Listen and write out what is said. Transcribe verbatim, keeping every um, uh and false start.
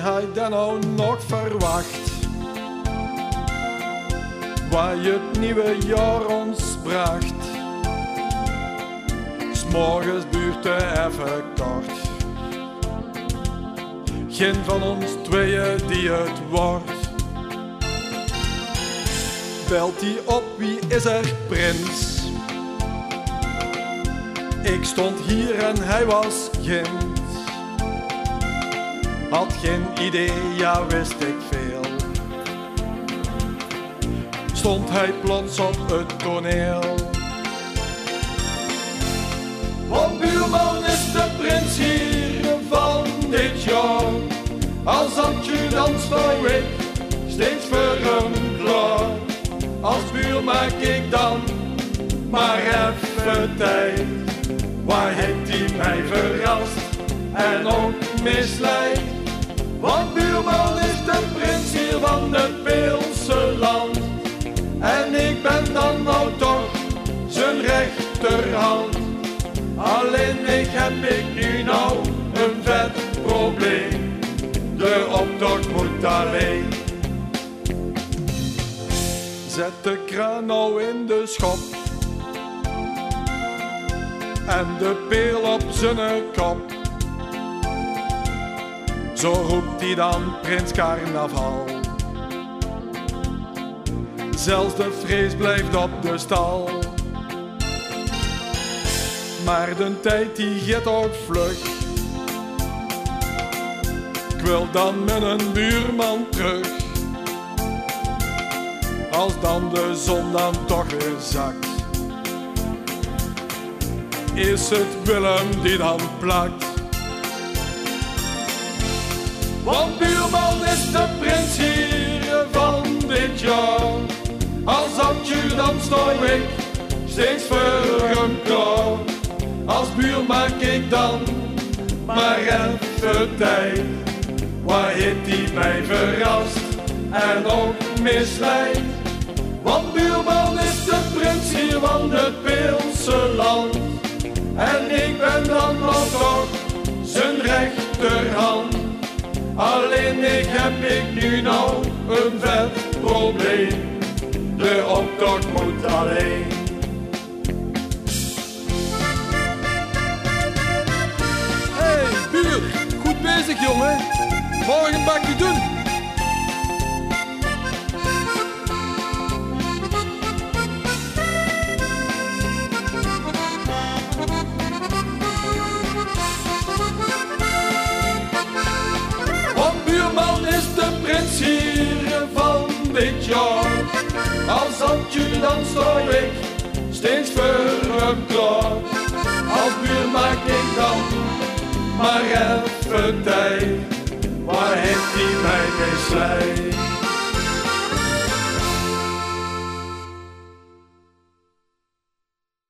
hij dan nou nog verwacht? Waar je het nieuwe jaar ons bracht. 'S morgens buurte even kort. Geen van ons tweeën die het wordt. Belt hij op, wie is er prins? Ik stond hier en hij was ginds. Had geen idee, ja wist ik veel. Stond hij plots op het toneel. Want buurman is de prins hier van dit jaar. Als je dan sta ik steeds voor hem klaar. Als buur maak ik dan maar even tijd. Waar heeft hij mij verrast en ook misleid? Want buurman is de prins hier van het Beelse land. En ik ben dan nou toch zijn rechterhand. Alleen ik heb ik nu nou een vet probleem. De optocht moet alleen. Zet de kraan nou in de schop. En de peel op zijn kop. Zo roept hij dan prins carnaval. Zelfs de vrees blijft op de stal. Maar de tijd die gaat ook vlug. Ik wil dan met een buurman terug. Als dan de zon dan toch weer zakt. Is het Willem die dan plakt. Want buurman is de prins hier van dit jaar. Als je dan sta ik steeds voor hem klaar. Als buur maak ik dan maar even tijd. Waar heeft hij mij verrast en ook misleid? Want buurman is de prins hier van het Beelse land. En ik ben dan nog toch zijn rechterhand. Alleen ik heb ik nu nou een vet probleem. De optocht moet alleen. Hey, buur, goed bezig jongen. Morgen een bakje doen. Want buurman is de prins hier van dit jaar. Als je dan sta ik steeds voor hem klaar. Als buur maak ik dan maar even tijd. Waar heeft hij mij misleid?